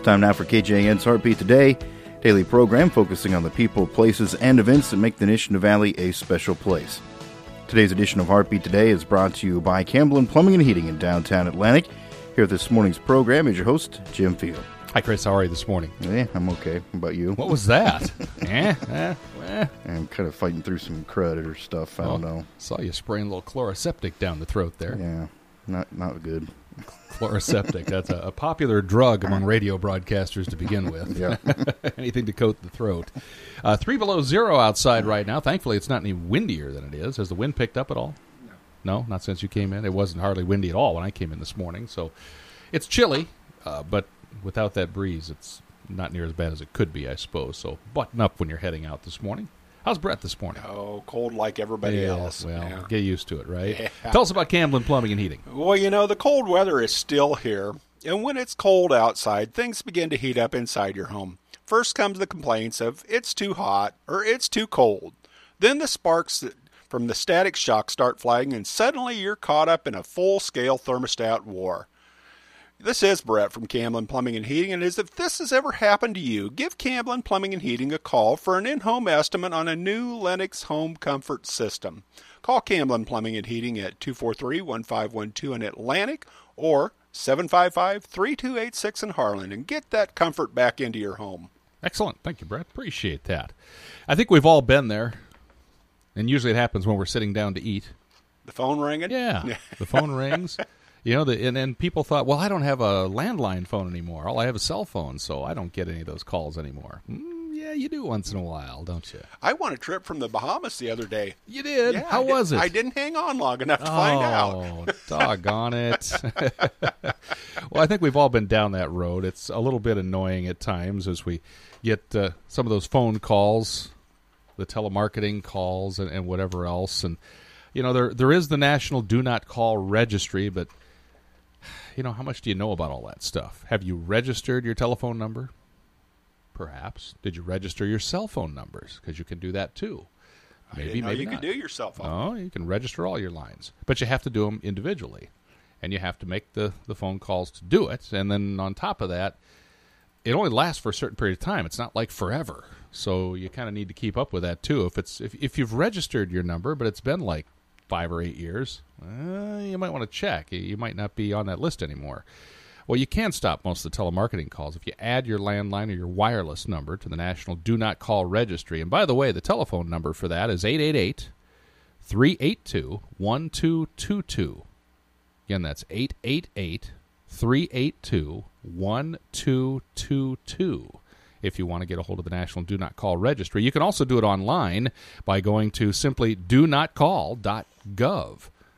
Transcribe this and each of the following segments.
Time now for KJN's Heartbeat Today, daily program focusing on the people, places, and events that make the Nishna Valley a special place. Today's edition of Heartbeat Today is brought to you by Camblin Plumbing and Heating in downtown Atlantic. Here this morning's program is your host, Jim Field. Hi, Chris. How are you this morning? Yeah, I'm okay. How about you? What was that? I'm kind of fighting through some crud or stuff. I don't know. Saw you spraying a little chloroseptic down the throat there. Yeah, not good. Chloroseptic. That's a popular drug among radio broadcasters to begin with. Yeah. Anything to coat the throat. 3 below zero outside right now. Thankfully, it's not any windier than it is. Has the wind picked up at all? No, not since you came in. It wasn't hardly windy at all when I came in this morning. So it's chilly, but without that breeze, it's not near as bad as it could be, I suppose. So button up when you're heading out this morning. How's Brett this morning? Oh, cold like everybody else. Well, get used to it, right? Yeah. Tell us about Camblin Plumbing and Heating. Well, you know, the cold weather is still here, and when it's cold outside, things begin to heat up inside your home. First comes the complaints of it's too hot or it's too cold. Then the sparks from the static shock start flying, and suddenly you're caught up in a full-scale thermostat war. This is Brett from Camblin Plumbing and Heating, and if this has ever happened to you, give Camblin Plumbing and Heating a call for an in-home estimate on a new Lennox home comfort system. Call Camblin Plumbing and Heating at 243-1512 in Atlantic or 755-3286 in Harlan and get that comfort back into your home. Excellent. Thank you, Brett. Appreciate that. I think we've all been there, and usually it happens when we're sitting down to eat. The phone ringing? Yeah, the phone rings. You know, and people thought, well, I don't have a landline phone anymore. All I have is a cell phone, so I don't get any of those calls anymore. Yeah, you do once in a while, don't you? I won a trip from the Bahamas the other day. You did? Yeah, How was it? I didn't hang on long enough to find out. Oh, doggone it. Well, I think we've all been down that road. It's a little bit annoying at times as we get some of those phone calls, the telemarketing calls, and whatever else. And, you know, there is the National Do Not Call Registry, but you know, how much do you know about all that stuff? Have you registered your telephone number? Perhaps. Did you register your cell phone numbers? Because you can do that too. Maybe you not. could do your cell phone. Oh, you can register all your lines. But you have to do them individually. And you have to make the phone calls to do it. And then on top of that, it only lasts for a certain period of time. It's not like forever. So you kind of need to keep up with that too. If you've registered your number, but it's been like 5 or 8 years, you might want to check. You might not be on that list anymore. Well, you can stop most of the telemarketing calls if you add your landline or your wireless number to the National Do Not Call Registry. And by the way, the telephone number for that is 888-382-1222. Again, that's 888-382-1222. If you want to get a hold of the National Do Not Call Registry. You can also do it online by going to simply donotcall.gov,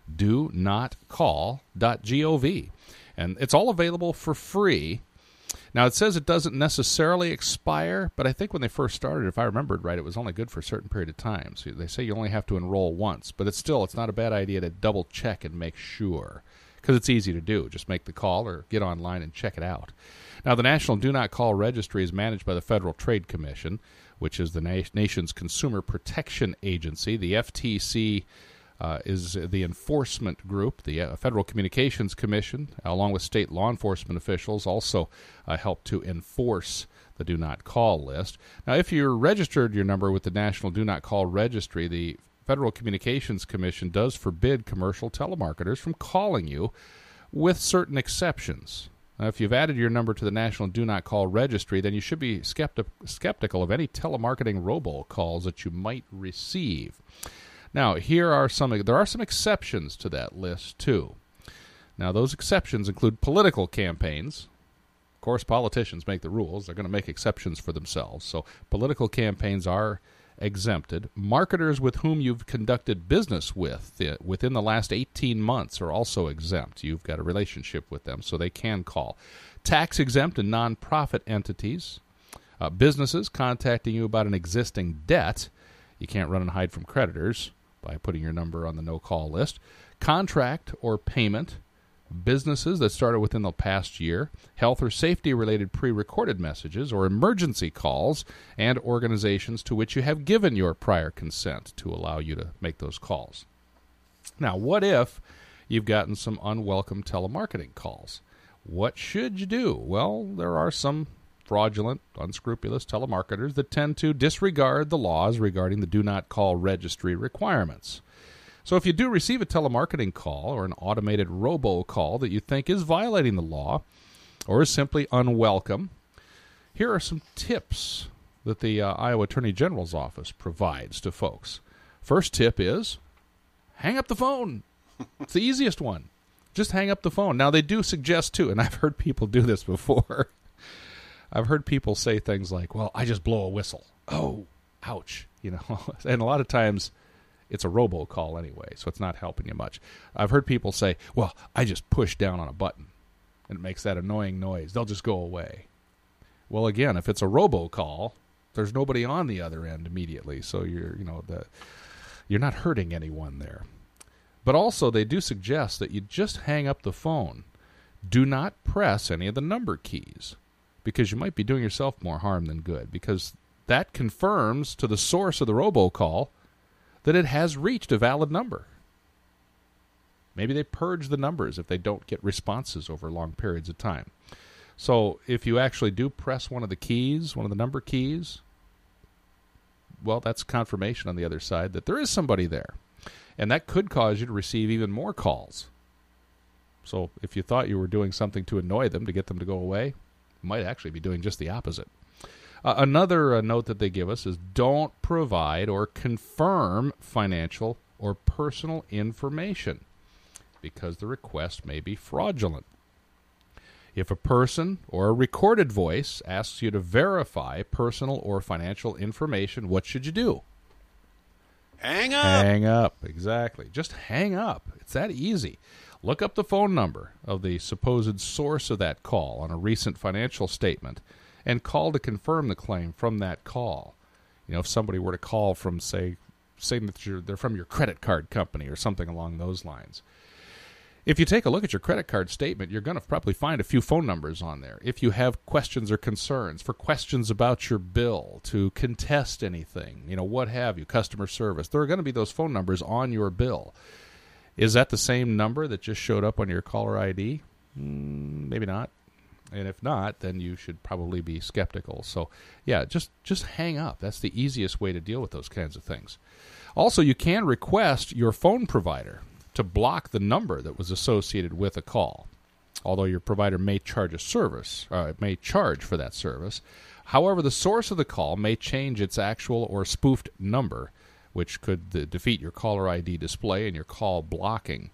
donotcall.gov. And it's all available for free. Now, it says it doesn't necessarily expire, but I think when they first started, if I remembered right, it was only good for a certain period of time. So they say you only have to enroll once, but it's not a bad idea to double check and make sure, because it's easy to do. Just make the call or get online and check it out. Now, the National Do Not Call Registry is managed by the Federal Trade Commission, which is the nation's consumer protection agency. The FTC is the enforcement group. The Federal Communications Commission, along with state law enforcement officials, also help to enforce the Do Not Call list. Now, if you're registered your number with the National Do Not Call Registry, the Federal Communications Commission does forbid commercial telemarketers from calling you with certain exceptions. Now, if you've added your number to the National Do Not Call Registry, then you should be skeptical of any telemarketing robocalls that you might receive. Now, there are some exceptions to that list, too. Now, those exceptions include political campaigns. Of course, politicians make the rules. They're going to make exceptions for themselves. So political campaigns are exempted. Marketers with whom you've conducted business within the last 18 months are also exempt. You've got a relationship with them, so they can call. Tax-exempt and nonprofit entities. Businesses contacting you about an existing debt. You can't run and hide from creditors by putting your number on the no-call list. Contract or payment. Businesses that started within the past year, health or safety-related pre-recorded messages or emergency calls, and organizations to which you have given your prior consent to allow you to make those calls. Now, what if you've gotten some unwelcome telemarketing calls? What should you do? Well, there are some fraudulent, unscrupulous telemarketers that tend to disregard the laws regarding the do not call registry requirements. So if you do receive a telemarketing call or an automated robocall that you think is violating the law or is simply unwelcome, here are some tips that the Iowa Attorney General's office provides to folks. First tip is hang up the phone. It's the easiest one. Just hang up the phone. Now, they do suggest, too, and I've heard people do this before. I've heard people say things like, well, I just blow a whistle. Oh, ouch. And a lot of times it's a robocall anyway, so it's not helping you much. I've heard people say, well, I just push down on a button, and it makes that annoying noise. They'll just go away. Well, again, if it's a robocall, there's nobody on the other end immediately, so you're not hurting anyone there. But also, they do suggest that you just hang up the phone. Do not press any of the number keys, because you might be doing yourself more harm than good, because that confirms to the source of the robocall that it has reached a valid number. Maybe they purge the numbers if they don't get responses over long periods of time. So if you actually do press one of the keys, one of the number keys, well, that's confirmation on the other side that there is somebody there. And that could cause you to receive even more calls. So if you thought you were doing something to annoy them, to get them to go away, you might actually be doing just the opposite. Another note that they give us is don't provide or confirm financial or personal information because the request may be fraudulent. If a person or a recorded voice asks you to verify personal or financial information, what should you do? Hang up. Hang up, exactly. Just hang up. It's that easy. Look up the phone number of the supposed source of that call on a recent financial statement and call to confirm the claim from that call. If somebody were to call from, saying that they're from your credit card company or something along those lines. If you take a look at your credit card statement, you're going to probably find a few phone numbers on there. If you have questions or concerns, for questions about your bill, to contest anything, what have you, customer service, there are going to be those phone numbers on your bill. Is that the same number that just showed up on your caller ID? Maybe not. And if not, then you should probably be skeptical. So, yeah, just hang up. That's the easiest way to deal with those kinds of things. Also, you can request your phone provider to block the number that was associated with a call, although your provider may charge may charge for that service. However, the source of the call may change its actual or spoofed number, which could defeat your caller ID display and your call blocking.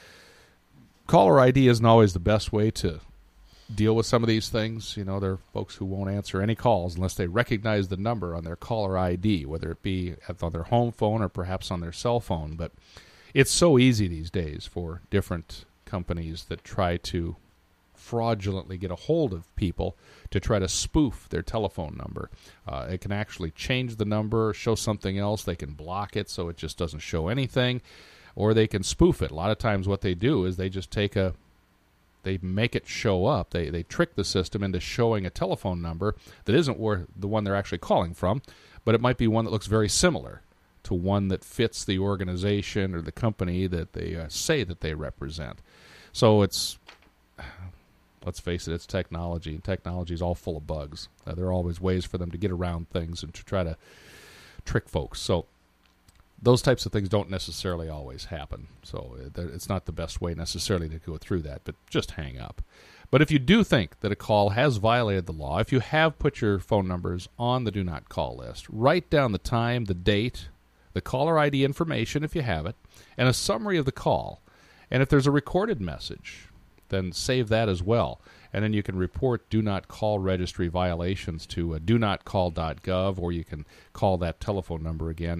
Caller ID isn't always the best way to deal with some of these things. There are folks who won't answer any calls unless they recognize the number on their caller ID, whether it be on their home phone or perhaps on their cell phone. But it's so easy these days for different companies that try to fraudulently get a hold of people to try to spoof their telephone number. It can actually change the number, show something else. They can block it so it just doesn't show anything, or they can spoof it. A lot of times what they do is they just they make it show up. They trick the system into showing a telephone number that isn't the one they're actually calling from, but it might be one that looks very similar to one that fits the organization or the company that they say that they represent. So let's face it, it's technology, and technology is all full of bugs. There are always ways for them to get around things and to try to trick folks. So those types of things don't necessarily always happen. So it's not the best way necessarily to go through that, but just hang up. But if you do think that a call has violated the law, if you have put your phone numbers on the do not call list, write down the time, the date, the caller ID information if you have it, and a summary of the call. And if there's a recorded message, then save that as well. And then you can report do not call registry violations to donotcall.gov, or you can call that telephone number again,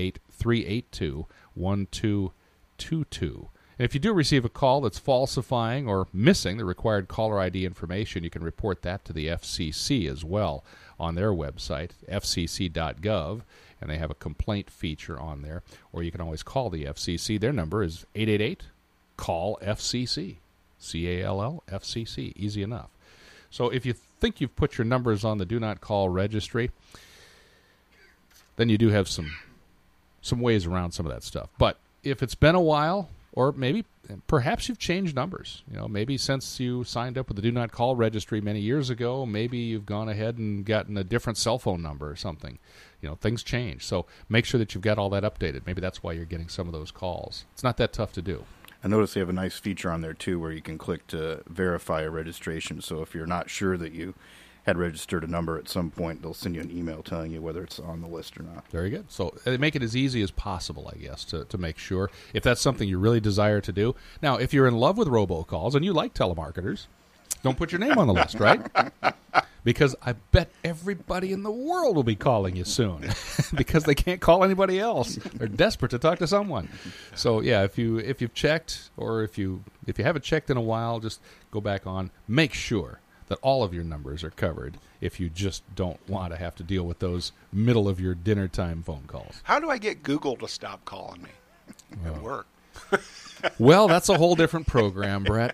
888-382-1222. And if you do receive a call that's falsifying or missing the required caller ID information, you can report that to the FCC as well on their website, fcc.gov. And they have a complaint feature on there, or you can always call the FCC. Their number is 888-CALL-FCC, CALL-FCC, easy enough. So if you think you've put your numbers on the Do Not Call registry, then you do have some ways around some of that stuff. But if it's been a while Or perhaps you've changed numbers. Maybe since you signed up with the Do Not Call registry many years ago, maybe you've gone ahead and gotten a different cell phone number or something. Things change. So make sure that you've got all that updated. Maybe that's why you're getting some of those calls. It's not that tough to do. I notice they have a nice feature on there, too, where you can click to verify a registration. So if you're not sure that you had registered a number at some point, they'll send you an email telling you whether it's on the list or not. Very good. So they make it as easy as possible, I guess, to make sure, if that's something you really desire to do. Now, if you're in love with robocalls and you like telemarketers, don't put your name on the list, right? Because I bet everybody in the world will be calling you soon because they can't call anybody else. They're desperate to talk to someone. So, yeah, if you've checked, or if you haven't checked in a while, just go back on. Make sure that all of your numbers are covered if you just don't want to have to deal with those middle of your dinner time phone calls. How do I get Google to stop calling me at work? Well, that's a whole different program, Brett.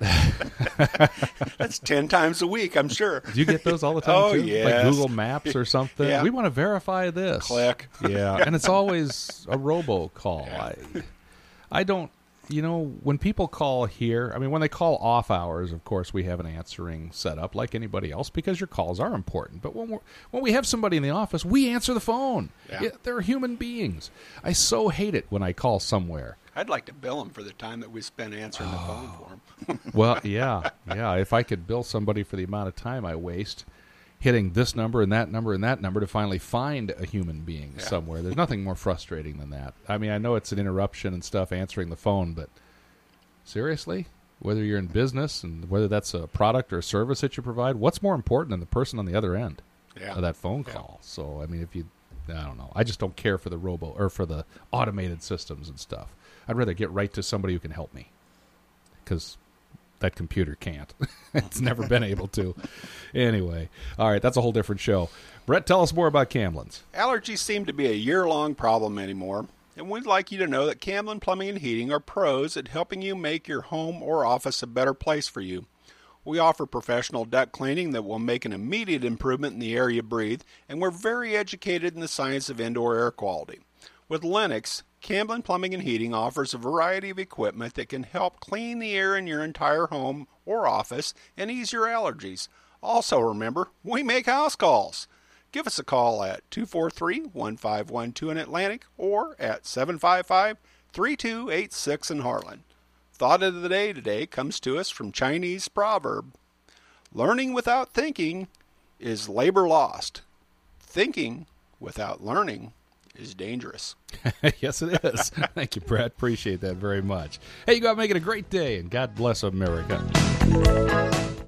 That's 10 times a week, I'm sure. Do you get those all the time, too? Yes. Like Google Maps or something? Yeah. We want to verify this. Click. Yeah, and it's always a robocall. Yeah. I don't... when people call here, when they call off hours, of course, we have an answering setup like anybody else because your calls are important. But when we have somebody in the office, we answer the phone. Yeah. They're human beings. I so hate it when I call somewhere. I'd like to bill them for the time that we spent answering the phone for them. Well, yeah. If I could bill somebody for the amount of time I waste hitting this number and that number and that number to finally find a human being somewhere. There's nothing more frustrating than that. I know it's an interruption and stuff answering the phone, but seriously, whether you're in business and whether that's a product or a service that you provide, what's more important than the person on the other end of that phone call? So, I don't know. I just don't care for the for the automated systems and stuff. I'd rather get right to somebody who can help me because that computer can't. It's never been able to. Anyway, all right, that's a whole different show. Brett, tell us more about Camlin's. Allergies seem to be a year-long problem anymore, and we'd like you to know that Camlin Plumbing and Heating are pros at helping you make your home or office a better place for you. We offer professional duct cleaning that will make an immediate improvement in the air you breathe, and we're very educated in the science of indoor air quality. With Lennox, Camlin Plumbing and Heating offers a variety of equipment that can help clean the air in your entire home or office and ease your allergies. Also remember, we make house calls. Give us a call at 243-1512 in Atlantic or at 755-3286 in Harlan. Thought of the day today comes to us from Chinese proverb. Learning without thinking is labor lost. Thinking without learning is dangerous. Yes, it is. Thank you, Brett. Appreciate that very much. Hey, you go out making a great day, and God bless America.